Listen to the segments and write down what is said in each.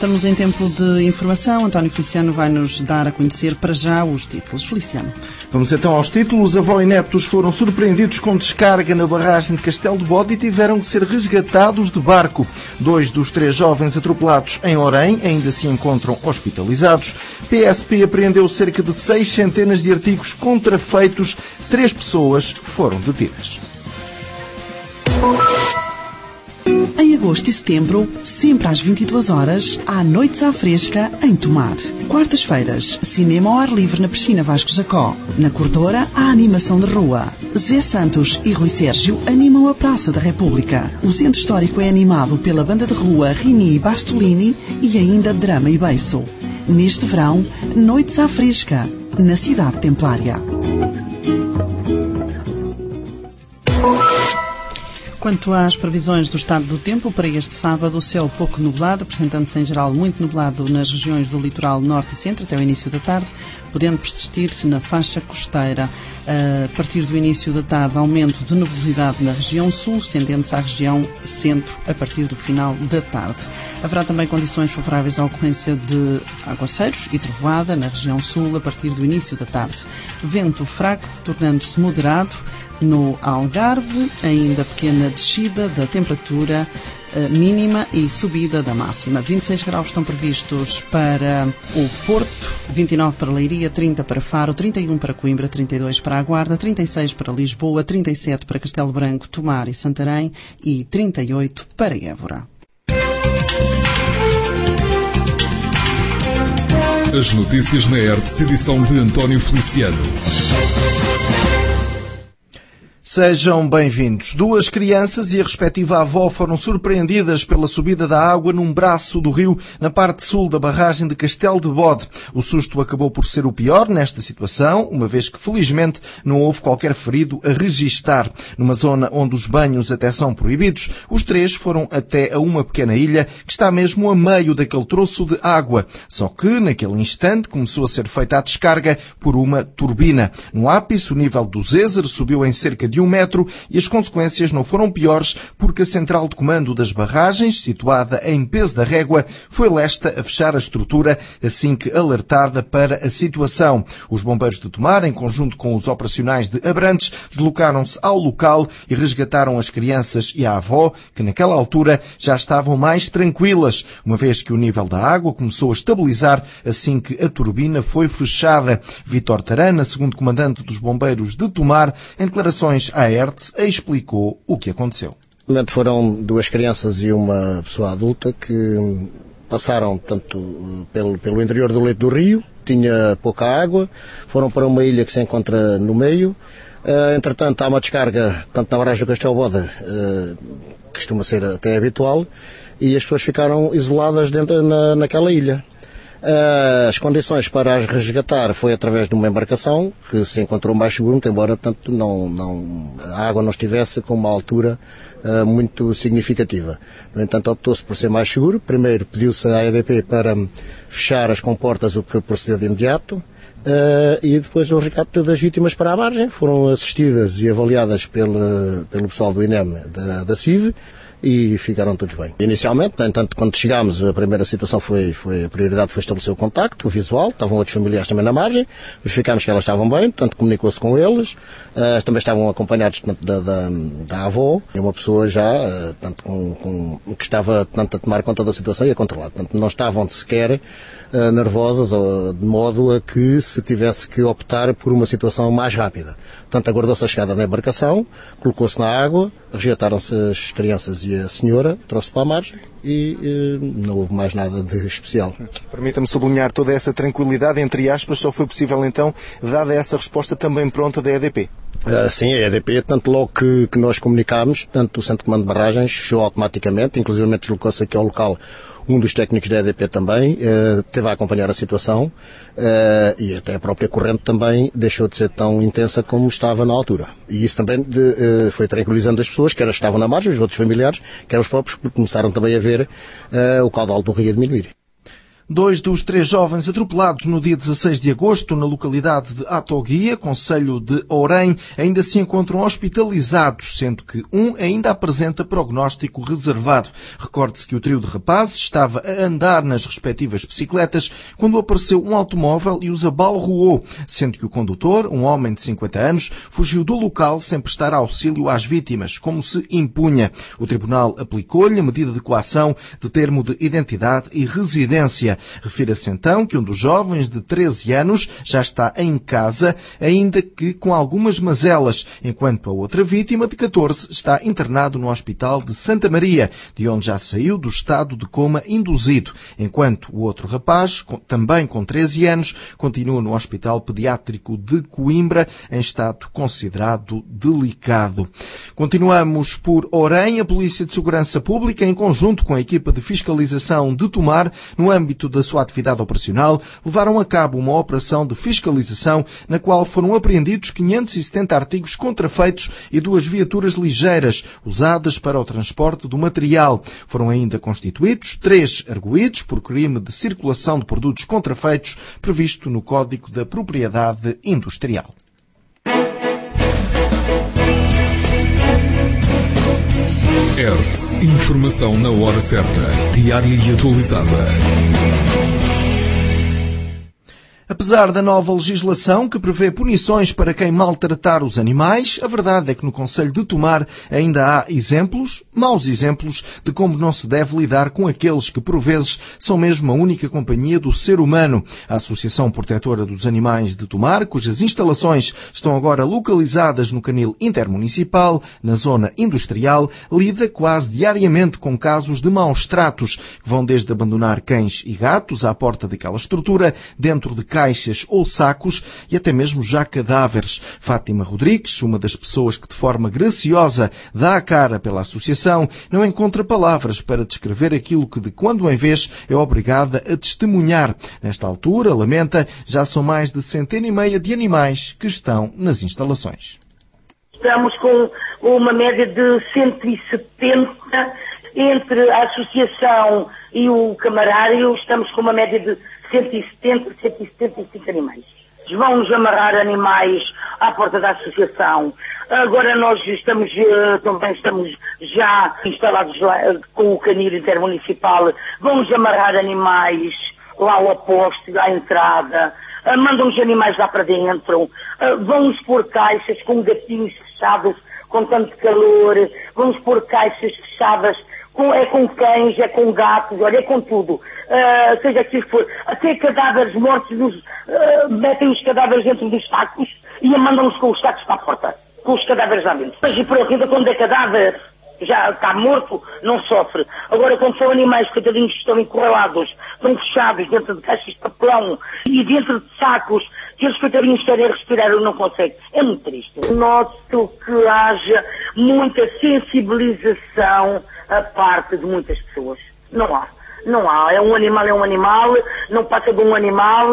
estamos em tempo de informação. António Feliciano vai nos dar a conhecer para já os títulos. Feliciano. Vamos então aos títulos. Avó e netos foram surpreendidos com descarga na barragem de Castelo de Bode e tiveram que ser resgatados de barco. 2 dos 3 jovens atropelados em Orém ainda se encontram hospitalizados. PSP apreendeu cerca de 6 centenas de artigos contrafeitos. 3 pessoas foram detidas. Em agosto e setembro, sempre às 22 horas, há Noites à Fresca em Tomar. Quartas-feiras, cinema ao ar livre na Piscina Vasco Jacó. Na Corredora, há animação de rua. Zé Santos e Rui Sérgio animam a Praça da República. O Centro Histórico é animado pela banda de rua Rini e Bastolini e ainda Drama e Beiço. Neste verão, Noites à Fresca, na Cidade Templária. Quanto às previsões do estado do tempo, para este sábado, o céu pouco nublado, apresentando-se em geral muito nublado nas regiões do litoral norte e centro até o início da tarde, podendo persistir na faixa costeira. A partir do início da tarde, aumento de nubosidade na região sul, estendendo-se à região centro a partir do final da tarde. Haverá também condições favoráveis à ocorrência de aguaceiros e trovoada na região sul a partir do início da tarde. Vento fraco, tornando-se moderado. No Algarve, ainda pequena descida da temperatura mínima e subida da máxima. 26 graus estão previstos para o Porto, 29 para Leiria, 30 para Faro, 31 para Coimbra, 32 para a Guarda, 36 para Lisboa, 37 para Castelo Branco, Tomar e Santarém e 38 para Évora. As notícias na ERTS, edição de António Feliciano. Sejam bem-vindos. 2 crianças e a respectiva avó foram surpreendidas pela subida da água num braço do rio na parte sul da barragem de Castelo de Bode. O susto acabou por ser o pior nesta situação, uma vez que felizmente não houve qualquer ferido a registar. Numa zona onde os banhos até são proibidos, os 3 foram até a uma pequena ilha que está mesmo a meio daquele troço de água. Só que, naquele instante, começou a ser feita a descarga por uma turbina. No ápice, o nível do Zézer subiu em cerca de 1 metro e as consequências não foram piores porque a central de comando das barragens, situada em Peso da Régua, foi lesta a fechar a estrutura assim que alertada para a situação. Os bombeiros de Tomar, em conjunto com os operacionais de Abrantes, deslocaram-se ao local e resgataram as crianças e a avó, que naquela altura já estavam mais tranquilas, uma vez que o nível da água começou a estabilizar assim que a turbina foi fechada. Vítor Tarana, segundo comandante dos bombeiros de Tomar, em declarações à ERTS, explicou o que aconteceu. Foram 2 crianças e uma pessoa adulta que passaram portanto, pelo interior do leito do rio, tinha pouca água, foram para uma ilha que se encontra no meio. Entretanto, há uma descarga, tanto na barragem do Castelo Bode, costuma ser até habitual, e as pessoas ficaram isoladas dentro naquela ilha. As condições para as resgatar foi através de uma embarcação que se encontrou mais seguro, embora tanto a água não estivesse com uma altura muito significativa. No entanto, optou-se por ser mais seguro. Primeiro pediu-se à EDP para fechar as comportas, o que procedeu de imediato. E depois o resgate das vítimas para a margem foram assistidas e avaliadas pelo pessoal do INEM da CIV. E ficaram todos bem. Inicialmente, no entanto, quando chegámos, a primeira situação a prioridade foi estabelecer o contacto, o visual, estavam outros familiares também na margem, verificámos que elas estavam bem, portanto comunicou-se com eles, também estavam acompanhados portanto, da avó, e uma pessoa já, portanto, que estava portanto, a tomar conta da situação e a controlar, portanto não estavam sequer nervosas, de modo a que se tivesse que optar por uma situação mais rápida. Portanto, aguardou-se a chegada da embarcação, colocou-se na água, resgataram-se as crianças e a senhora, trouxe para a margem e não houve mais nada de especial. Permita-me sublinhar toda essa tranquilidade, entre aspas, só foi possível então, dada essa resposta também pronta da EDP. Sim, a EDP, tanto logo que nós comunicámos, tanto o Centro de Comando de Barragens fechou automaticamente, inclusive deslocou-se aqui ao local um dos técnicos da EDP também, teve a acompanhar a situação e até a própria corrente também deixou de ser tão intensa como estava na altura. E isso também foi tranquilizando as pessoas, quer as que estavam na margem, os outros familiares, quer os próprios, que começaram também a ver o caudal do rio a diminuir. 2 dos 3 jovens atropelados no dia 16 de agosto na localidade de Atoguia, concelho de Ourém, ainda se encontram hospitalizados, sendo que um ainda apresenta prognóstico reservado. Recorde-se que o trio de rapazes estava a andar nas respectivas bicicletas quando apareceu um automóvel e os abalroou, sendo que o condutor, um homem de 50 anos, fugiu do local sem prestar auxílio às vítimas, como se impunha. O tribunal aplicou-lhe a medida de coação de termo de identidade e residência. Refira-se então que um dos jovens de 13 anos já está em casa, ainda que com algumas mazelas, enquanto a outra vítima, de 14, está internado no Hospital de Santa Maria, de onde já saiu do estado de coma induzido, enquanto o outro rapaz, também com 13 anos, continua no Hospital Pediátrico de Coimbra, em estado considerado delicado. Continuamos por Ourém. A Polícia de Segurança Pública, em conjunto com a equipa de fiscalização de Tomar, no âmbito da sua atividade operacional, levaram a cabo uma operação de fiscalização na qual foram apreendidos 570 artigos contrafeitos e 2 viaturas ligeiras usadas para o transporte do material. Foram ainda constituídos 3 arguidos por crime de circulação de produtos contrafeitos previsto no Código da Propriedade Industrial. ERTE. Informação na hora certa, diária e atualizada. Apesar da nova legislação que prevê punições para quem maltratar os animais, a verdade é que no concelho de Tomar ainda há exemplos, maus exemplos, de como não se deve lidar com aqueles que, por vezes, são mesmo a única companhia do ser humano. A Associação Protetora dos Animais de Tomar, cujas instalações estão agora localizadas no canil intermunicipal, na zona industrial, lida quase diariamente com casos de maus tratos, que vão desde abandonar cães e gatos à porta daquela estrutura, dentro de caixas ou sacos e até mesmo já cadáveres. Fátima Rodrigues, uma das pessoas que de forma graciosa dá a cara pela associação, não encontra palavras para descrever aquilo que de quando em vez é obrigada a testemunhar. Nesta altura, lamenta, já são mais de 150 de animais que estão nas instalações. Estamos com uma média de 170 entre a associação e o camarário, estamos com uma média de 175 animais. Vão-nos amarrar animais à porta da associação. Agora nós também estamos já instalados lá com o canil intermunicipal. Vão-nos amarrar animais lá ao poste, à entrada. Mandam-nos animais lá para dentro. Vão-nos pôr caixas com gatinhos fechados com tanto calor. Vão-nos pôr caixas fechadas com cães, é com gatos, olha, é com tudo. Seja que for, até cadáveres mortos, metem os cadáveres dentro dos sacos e mandam-nos com os sacos para a porta, com os cadáveres lá dentro. Mas e por aqui, quando é cadáver, já está morto, não sofre. Agora, quando são animais coitadinhos que estão encurralados, estão fechados dentro de caixas de papelão e dentro de sacos, que eles coitadinhos querem respirar e não conseguem. É muito triste. Noto que haja muita sensibilização a parte de muitas pessoas. Não há. É um animal, não passa de um animal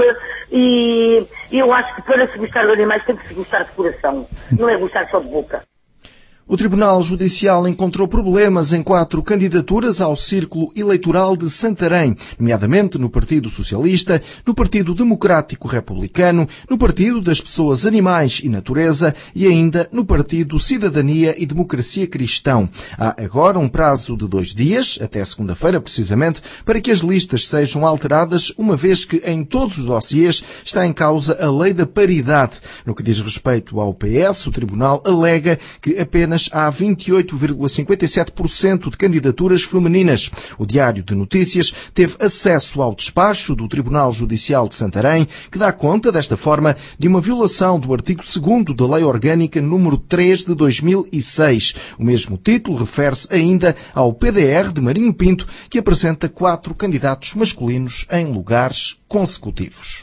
e eu acho que para se gostar de animais tem que se gostar de coração. Não é gostar só de boca. O Tribunal Judicial encontrou problemas em 4 candidaturas ao Círculo Eleitoral de Santarém, nomeadamente no Partido Socialista, no Partido Democrático Republicano, no Partido das Pessoas, Animais e Natureza e ainda no Partido Cidadania e Democracia Cristão. Há agora um prazo de 2 dias, até segunda-feira precisamente, para que as listas sejam alteradas, uma vez que em todos os dossiês está em causa a lei da paridade. No que diz respeito ao PS, o Tribunal alega que apenas há 28,57% de candidaturas femininas. O Diário de Notícias teve acesso ao despacho do Tribunal Judicial de Santarém, que dá conta, desta forma, de uma violação do artigo 2º da Lei Orgânica número 3 de 2006. O mesmo título refere-se ainda ao PDR de Marinho Pinto, que apresenta 4 candidatos masculinos em lugares consecutivos.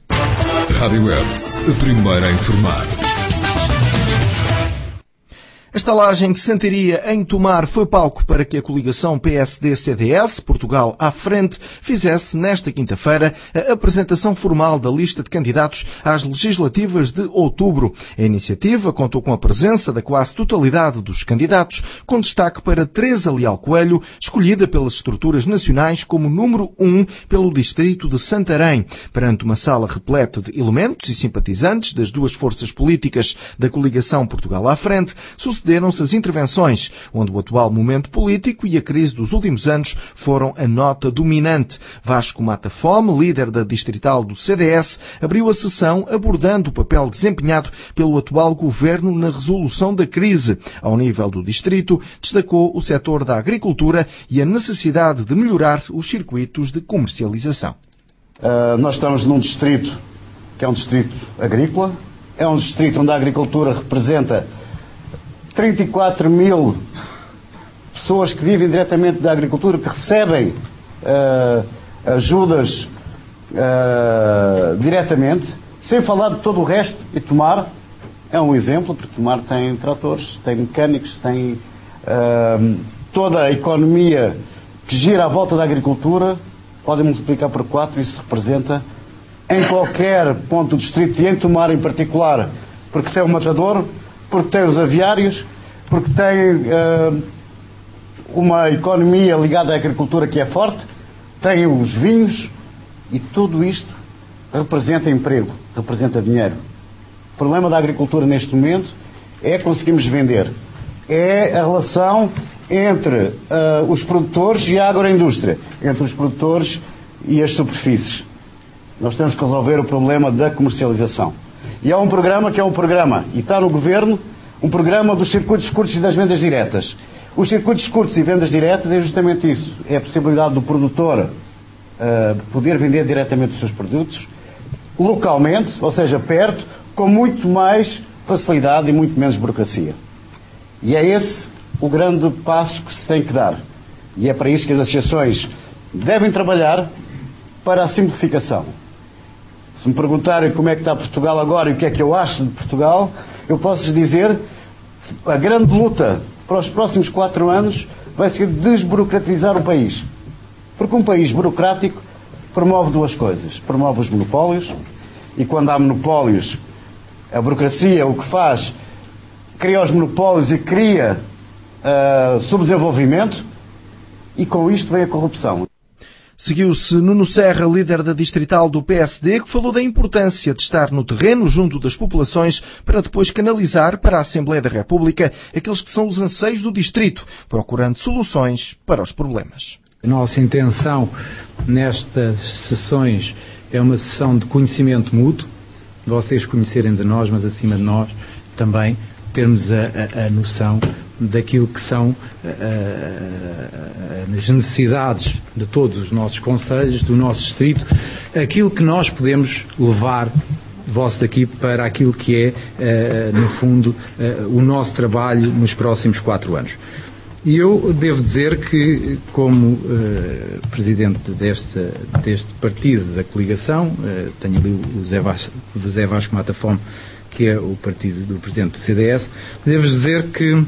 Rádio ERTE, a primeira a informar. estalagem de Santaria em Tomar foi palco para que a coligação PSD-CDS, Portugal à Frente, fizesse nesta quinta-feira a apresentação formal da lista de candidatos às legislativas de outubro. A iniciativa contou com a presença da quase totalidade dos candidatos, com destaque para Teresa Leal Coelho, escolhida pelas estruturas nacionais como número 1 pelo distrito de Santarém. Perante uma sala repleta de elementos e simpatizantes das duas forças políticas da coligação Portugal à Frente, sucederam-se as intervenções, onde o atual momento político e a crise dos últimos anos foram a nota dominante. Vasco Mata Fome, líder da distrital do CDS, abriu a sessão abordando o papel desempenhado pelo atual governo na resolução da crise. Ao nível do distrito, destacou o setor da agricultura e a necessidade de melhorar os circuitos de comercialização. Nós estamos num distrito que é um distrito agrícola, é um distrito onde a agricultura representa 34 mil pessoas que vivem diretamente da agricultura, que recebem ajudas diretamente, sem falar de todo o resto. E Tomar é um exemplo, porque Tomar tem tratores, tem mecânicos, tem toda a economia que gira à volta da agricultura. Podem multiplicar por 4, isso representa em qualquer ponto do distrito, e em Tomar em particular, porque tem o matador, porque tem os aviários, porque tem uma economia ligada à agricultura que é forte, tem os vinhos, e tudo isto representa emprego, representa dinheiro. O problema da agricultura neste momento é conseguirmos vender. É a relação entre os produtores e a agroindústria, entre os produtores e as superfícies. Nós temos que resolver o problema da comercialização. E há um programa que é um programa, e está no Governo, um programa dos circuitos curtos e das vendas diretas. Os circuitos curtos e vendas diretas é justamente isso. É a possibilidade do produtor poder vender diretamente os seus produtos, localmente, ou seja, perto, com muito mais facilidade e muito menos burocracia. E é esse o grande passo que se tem que dar. E é para isso que as associações devem trabalhar para a simplificação. Se me perguntarem como é que está Portugal agora e o que é que eu acho de Portugal, eu posso dizer que a grande luta para os próximos 4 anos vai ser desburocratizar o país. Porque um país burocrático promove duas coisas. Promove os monopólios, e quando há monopólios, a burocracia o que faz, cria os monopólios e cria subdesenvolvimento, e com isto vem a corrupção. Seguiu-se Nuno Serra, líder da distrital do PSD, que falou da importância de estar no terreno junto das populações para depois canalizar para a Assembleia da República aqueles que são os anseios do distrito, procurando soluções para os problemas. A nossa intenção nestas sessões é uma sessão de conhecimento mútuo, vocês conhecerem de nós, mas acima de nós também termos a noção daquilo que são as necessidades de todos os nossos concelhos, do nosso distrito, aquilo que nós podemos levar vosso daqui para aquilo que é, no fundo, o nosso trabalho nos próximos 4 anos. E eu devo dizer que, como presidente deste partido da coligação, tenho ali o Zé Vasco Mata Fome, que é o partido do presidente do CDS, devo dizer que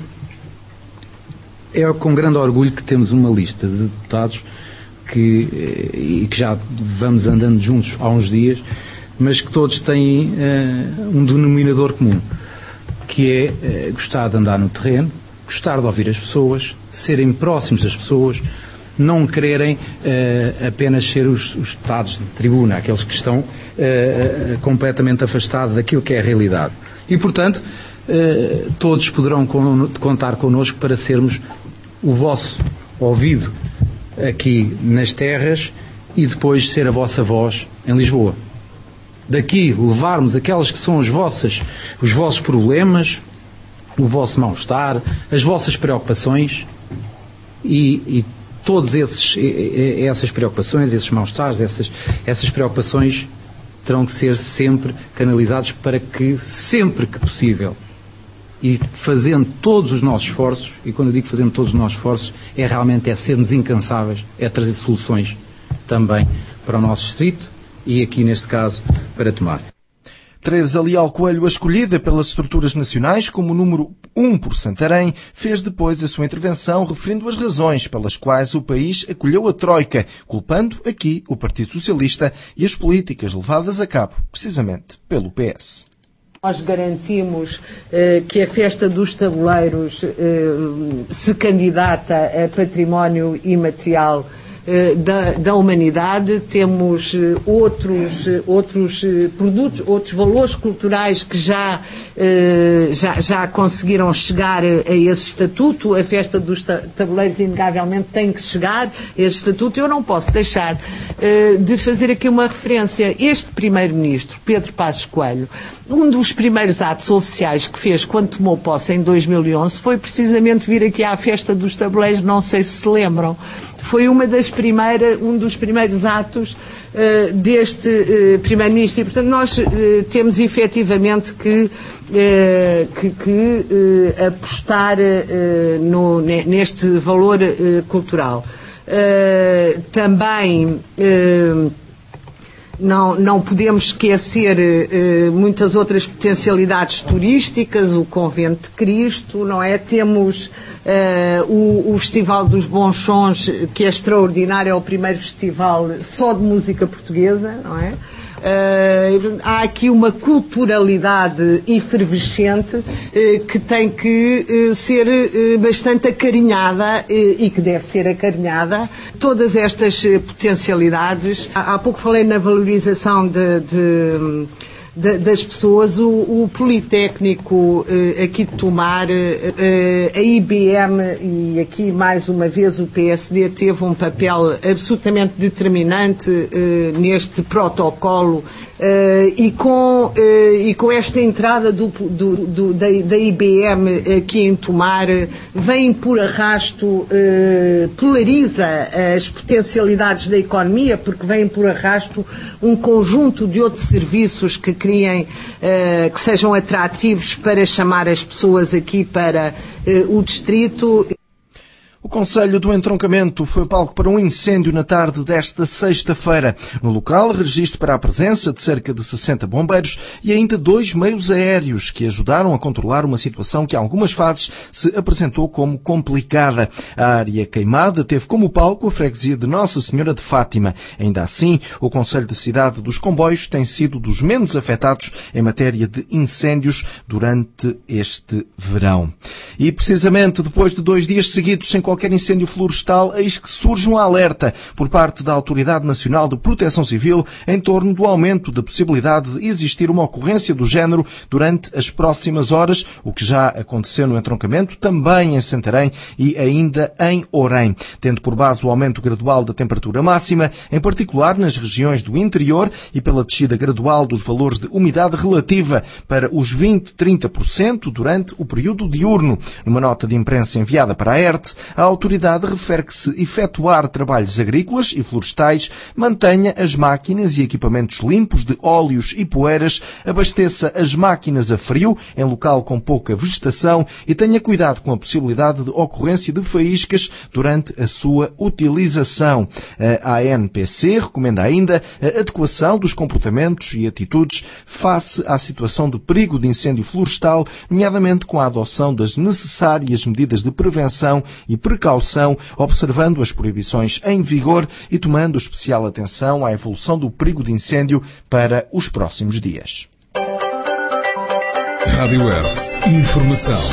é com grande orgulho que temos uma lista de deputados que já vamos andando juntos há uns dias, mas que todos têm um denominador comum, que é gostar de andar no terreno, gostar de ouvir as pessoas, serem próximos das pessoas, não quererem apenas ser os deputados de tribuna, aqueles que estão completamente afastados daquilo que é a realidade. E, portanto, todos poderão contar connosco para sermos o vosso ouvido aqui nas terras e depois ser a vossa voz em Lisboa. Daqui levarmos aquelas que são os vossos problemas, o vosso mal-estar, as vossas preocupações e todas essas preocupações, esses mal-estares, essas preocupações terão que ser sempre canalizados para que, sempre que possível, e fazendo todos os nossos esforços, e quando eu digo fazendo todos os nossos esforços, é realmente sermos incansáveis, é trazer soluções também para o nosso distrito e aqui, neste caso, para Tomar. Teresa Leal Coelho, a escolhida pelas estruturas nacionais como o número 1 por Santarém, fez depois a sua intervenção referindo as razões pelas quais o país acolheu a Troika, culpando aqui o Partido Socialista e as políticas levadas a cabo, precisamente, pelo PS. Nós garantimos que a Festa dos Tabuleiros se candidata a património imaterial da humanidade. Temos outros produtos, outros valores culturais que já conseguiram chegar a esse estatuto. A Festa dos Tabuleiros inegavelmente tem que chegar a esse estatuto. Eu não posso deixar de fazer aqui uma referência. Este Primeiro-Ministro, Pedro Passos Coelho, um dos primeiros atos oficiais que fez quando tomou posse em 2011 foi precisamente vir aqui à Festa dos Tabuleiros, não sei se lembram. Foi um dos primeiros atos deste Primeiro-Ministro. E, portanto, nós temos efetivamente que apostar neste valor cultural. Também não podemos esquecer muitas outras potencialidades turísticas, o Convento de Cristo, não é? Temos o Festival dos Bons Sons, que é extraordinário, é o primeiro festival só de música portuguesa, não é? Há aqui uma culturalidade efervescente que tem que ser bastante acarinhada e que deve ser acarinhada. Todas estas potencialidades, há pouco falei na valorização das pessoas, o Politécnico aqui de Tomar, a IBM e aqui mais uma vez o PSD teve um papel absolutamente determinante neste protocolo e com esta entrada da IBM aqui em Tomar vem por arrasto, polariza as potencialidades da economia, porque vem por arrasto um conjunto de outros serviços que criem, que sejam atrativos para chamar as pessoas aqui para o distrito. O Conselho do Entroncamento foi palco para um incêndio na tarde desta sexta-feira. No local, registro para a presença de cerca de 60 bombeiros e ainda 2 meios aéreos que ajudaram a controlar uma situação que, em algumas fases, se apresentou como complicada. A área queimada teve como palco a freguesia de Nossa Senhora de Fátima. Ainda assim, o Conselho da Cidade dos Comboios tem sido dos menos afetados em matéria de incêndios durante este verão. E, precisamente, depois de 2 dias seguidos sem qualquer incêndio florestal, eis que surge um alerta por parte da Autoridade Nacional de Proteção Civil em torno do aumento da possibilidade de existir uma ocorrência do género durante as próximas horas, o que já aconteceu no entroncamento, também em Santarém e ainda em Orém, tendo por base o aumento gradual da temperatura máxima, em particular nas regiões do interior e pela descida gradual dos valores de umidade relativa para os 20-30% durante o período diurno. Numa nota de imprensa enviada para a ERTE, a autoridade refere que, se efetuar trabalhos agrícolas e florestais, mantenha as máquinas e equipamentos limpos de óleos e poeiras, abasteça as máquinas a frio, em local com pouca vegetação, e tenha cuidado com a possibilidade de ocorrência de faíscas durante a sua utilização. A ANPC recomenda ainda a adequação dos comportamentos e atitudes face à situação de perigo de incêndio florestal, nomeadamente com a adoção das necessárias medidas de prevenção e precaução, observando as proibições em vigor e tomando especial atenção à evolução do perigo de incêndio para os próximos dias. Rádio ERTE. Informação.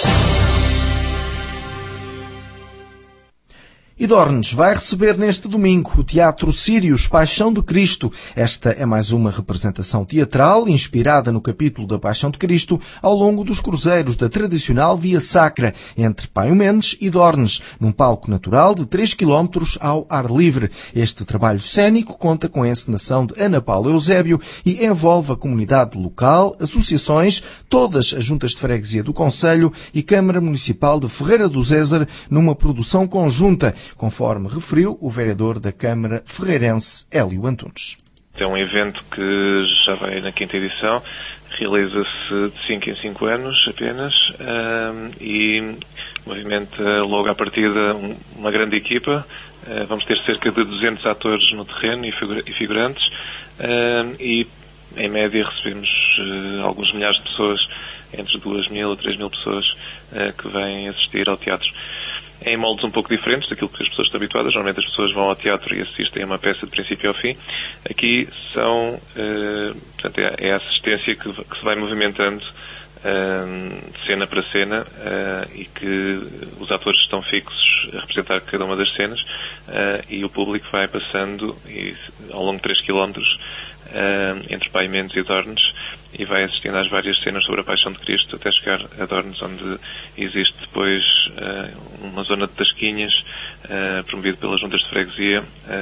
Idornes vai receber neste domingo o Teatro Sírios Paixão de Cristo. Esta é mais uma representação teatral inspirada no capítulo da Paixão de Cristo ao longo dos cruzeiros da tradicional Via Sacra entre Paio Mendes e Dornes, num palco natural de 3 km ao ar livre. Este trabalho cênico conta com a encenação de Ana Paula Eusébio e envolve a comunidade local, associações, todas as juntas de freguesia do Conselho e Câmara Municipal de Ferreira do Zézer numa produção conjunta, conforme referiu o vereador da Câmara ferreirense, Hélio Antunes. É um evento que já vai na 5ª edição, realiza-se de 5 em 5 anos apenas e movimenta logo à partida uma grande equipa. Vamos ter cerca de 200 atores no terreno e figurantes e em média recebemos alguns milhares de pessoas, entre 2.000 a 3.000 pessoas que vêm assistir ao teatro. Em moldes um pouco diferentes daquilo que as pessoas estão habituadas. Normalmente as pessoas vão ao teatro e assistem a uma peça de princípio ao fim. Aqui são, portanto, é a assistência que se vai movimentando cena para cena, e que os atores estão fixos a representar cada uma das cenas, e o público vai passando ao longo de 3 km entre Paimentos e Dornes, e vai assistindo às várias cenas sobre a Paixão de Cristo até chegar a Dornes, onde existe depois uma zona de tasquinhas promovida pelas juntas de freguesia,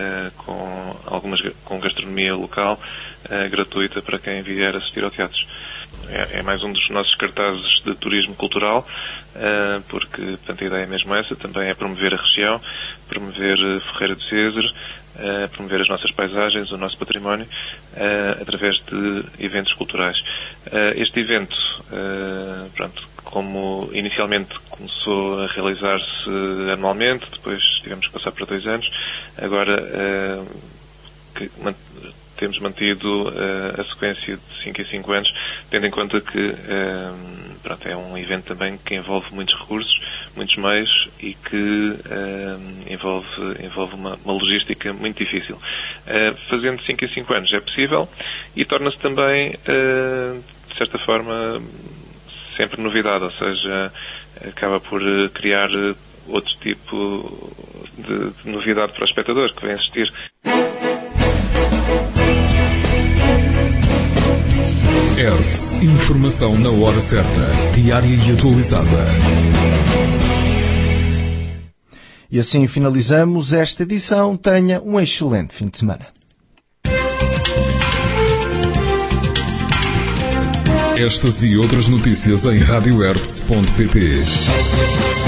com gastronomia local gratuita para quem vier assistir ao teatro. É mais um dos nossos cartazes de turismo cultural, porque, portanto, a ideia é mesmo essa, também é promover a região, promover Ferreira de César, promover as nossas paisagens, o nosso património, através de eventos culturais. Este evento, como inicialmente começou a realizar-se anualmente, depois tivemos que passar para 2 anos, agora temos mantido a sequência de 5 em 5 anos, tendo em conta que é um evento também que envolve muitos recursos, muitos meios, e que envolve uma logística muito difícil. Fazendo 5 em 5 anos é possível, e torna-se também, de certa forma, sempre novidade, ou seja, acaba por criar outro tipo de novidade para o espectador que vem assistir. Hertz, informação na hora certa, diária e atualizada. E assim finalizamos esta edição. Tenha um excelente fim de semana. Estas e outras notícias em radiohertz.pt.